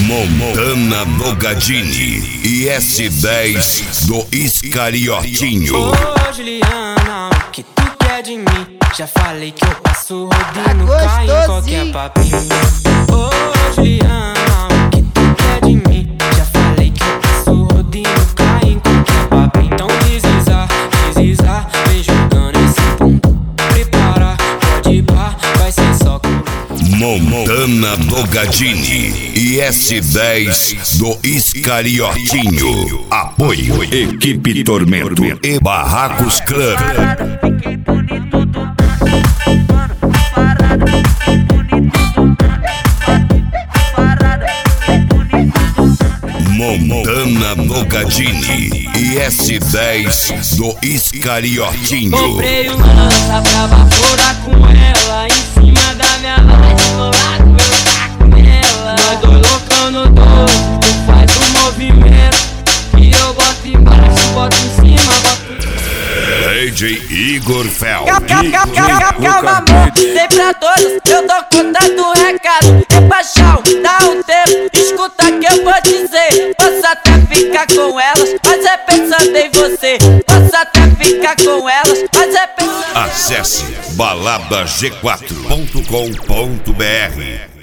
Montana Bogadini e S10 do Iscariotinho. Ô Juliana, o que tu quer de mim? Já falei que eu passo rodinho, cai em qualquer papinho. Ô Juliana, o que tu quer de mim? Já falei que eu passo rodinho, cai em qualquer papinho. Então desliza, vem jogando esse bumbum. Prepara, pode ir pá, vai ser só com Montana Bogadini e S10 do Iscariotinho. Apoio Equipe Tormento e Barracos Club. Fiquei bonito do Montana Bogadini e S10 do Iscariotinho. comprei uma lança pra vaporar com ela em cima da minha laje, do lado eu tá com ela. Nós dois loucão no doce, tu faz um movimento que eu boto embaixo, boto em cima, boto DJ Igor Fel. Calma amor, tem pra todos, eu tô contando um recado. É paixão, dá um tempo, escuta que eu vou dizer. Posso até ficar com elas, mas é pensando em você. Posso até ficar com elas, mas é pensando. Acesse baladag4.com.br.